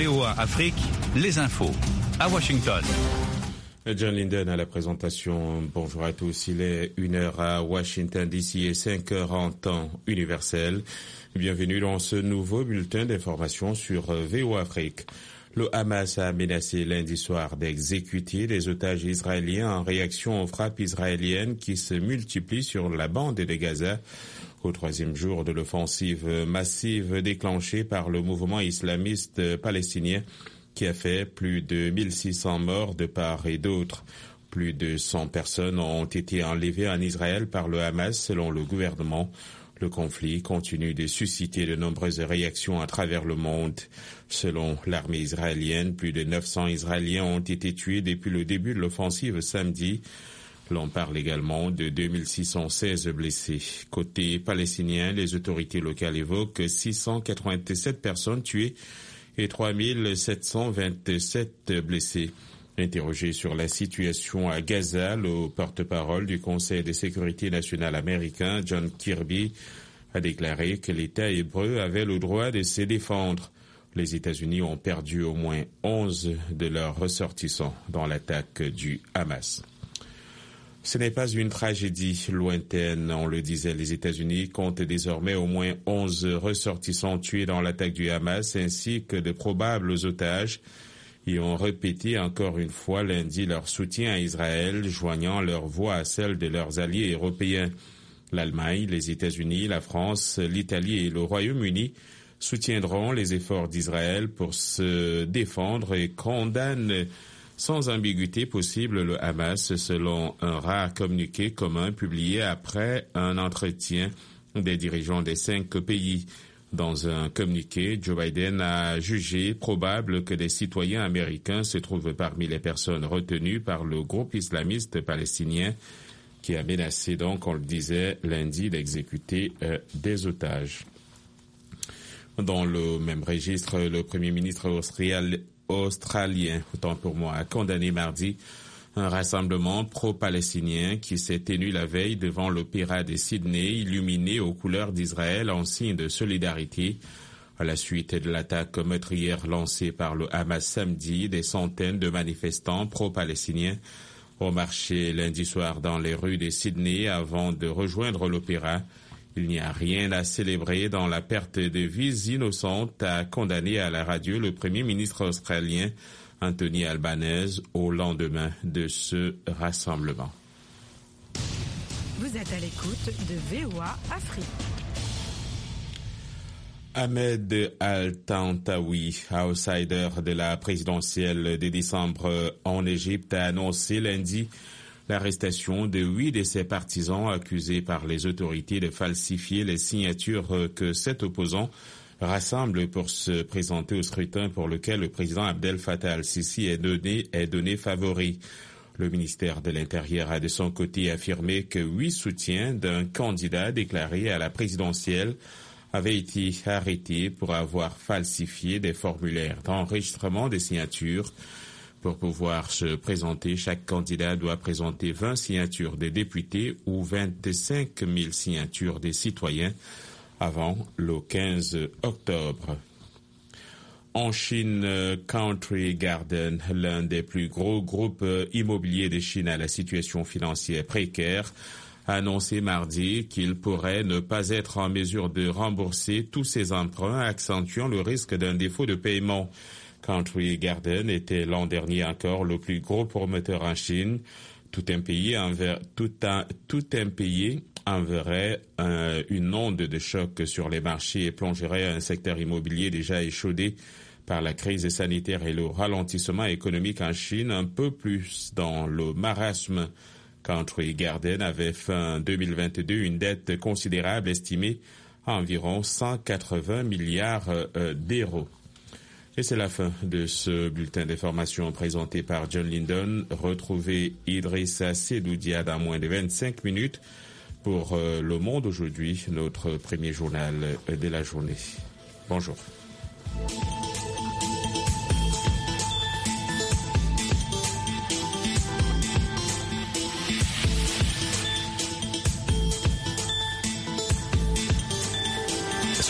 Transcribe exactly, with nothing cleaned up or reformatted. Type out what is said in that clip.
V O A Afrique, les infos. À Washington. John Linden à la présentation. Bonjour à tous. Il est une heure à Washington D C et cinq heures en temps universel. Bienvenue dans ce nouveau bulletin d'information sur V O A Afrique. Le Hamas a menacé lundi soir d'exécuter les otages israéliens en réaction aux frappes israéliennes qui se multiplient sur la bande de Gaza au troisième jour de l'offensive massive déclenchée par le mouvement islamiste palestinien qui a fait plus de mille six cents morts de part et d'autre. Plus de cent personnes ont été enlevées en Israël par le Hamas selon le gouvernement. Le conflit continue de susciter de nombreuses réactions à travers le monde. Selon l'armée israélienne, plus de neuf cents Israéliens ont été tués depuis le début de l'offensive samedi. L'on parle également de deux mille six cent seize blessés. Côté palestinien, les autorités locales évoquent six cent quatre-vingt-sept personnes tuées et trois mille sept cent vingt-sept blessés. Interrogé sur la situation à Gaza, le porte-parole du Conseil de sécurité nationale américain, John Kirby, a déclaré que l'État hébreu avait le droit de se défendre. Les États-Unis ont perdu au moins onze de leurs ressortissants dans l'attaque du Hamas. Ce n'est pas une tragédie lointaine, on le disait, les États-Unis comptent désormais au moins onze ressortissants tués dans l'attaque du Hamas ainsi que de probables otages. Ils ont répété encore une fois lundi leur soutien à Israël, joignant leur voix à celle de leurs alliés européens. L'Allemagne, les États-Unis, la France, l'Italie et le Royaume-Uni soutiendront les efforts d'Israël pour se défendre et condamnent sans ambiguïté possible le Hamas, selon un rare communiqué commun publié après un entretien des dirigeants des cinq pays. Dans un communiqué, Joe Biden a jugé probable que des citoyens américains se trouvent parmi les personnes retenues par le groupe islamiste palestinien qui a menacé, donc, on le disait, lundi d'exécuter euh, des otages. Dans le même registre, le Premier ministre australien, australien, autant pour moi, a condamné mardi un rassemblement pro-palestinien qui s'est tenu la veille devant l'Opéra de Sydney, illuminé aux couleurs d'Israël en signe de solidarité. À la suite de l'attaque meurtrière lancée par le Hamas samedi, des centaines de manifestants pro-palestiniens ont marché lundi soir dans les rues de Sydney avant de rejoindre l'Opéra. Il n'y a rien à célébrer dans la perte de vies innocentes, a condamné à la radio le Premier ministre australien Anthony Albanese au lendemain de ce rassemblement. Vous êtes à l'écoute de V O A Afrique. Ahmed Al-Tantawi, outsider de la présidentielle de décembre en Égypte, a annoncé lundi l'arrestation de huit de ses partisans accusés par les autorités de falsifier les signatures que sept opposants rassemble pour se présenter au scrutin pour lequel le président Abdel Fattah al-Sisi est donné, est donné favori. Le ministère de l'Intérieur a de son côté affirmé que huit soutiens d'un candidat déclaré à la présidentielle avaient été arrêtés pour avoir falsifié des formulaires d'enregistrement des signatures. Pour pouvoir se présenter, chaque candidat doit présenter vingt signatures des députés ou vingt-cinq mille signatures des citoyens avant le quinze octobre. En Chine, Country Garden, l'un des plus gros groupes immobiliers de Chine à la situation financière précaire, a annoncé mardi qu'il pourrait ne pas être en mesure de rembourser tous ses emprunts, accentuant le risque d'un défaut de paiement. Country Garden était l'an dernier encore le plus gros promoteur en Chine. Tout impayé envers, tout un, tout impayé enverrait un, une onde de choc sur les marchés et plongerait un secteur immobilier déjà échaudé par la crise sanitaire et le ralentissement économique en Chine un peu plus dans le marasme. Country Garden avait fin deux mille vingt-deux une dette considérable estimée à environ cent quatre-vingts milliards d'euros. Et c'est la fin de ce bulletin d'information présenté par John Linden. Retrouvez Idrissa Sedoudia dans moins de vingt-cinq minutes pour euh, Le Monde aujourd'hui, notre premier journal de la journée. Bonjour.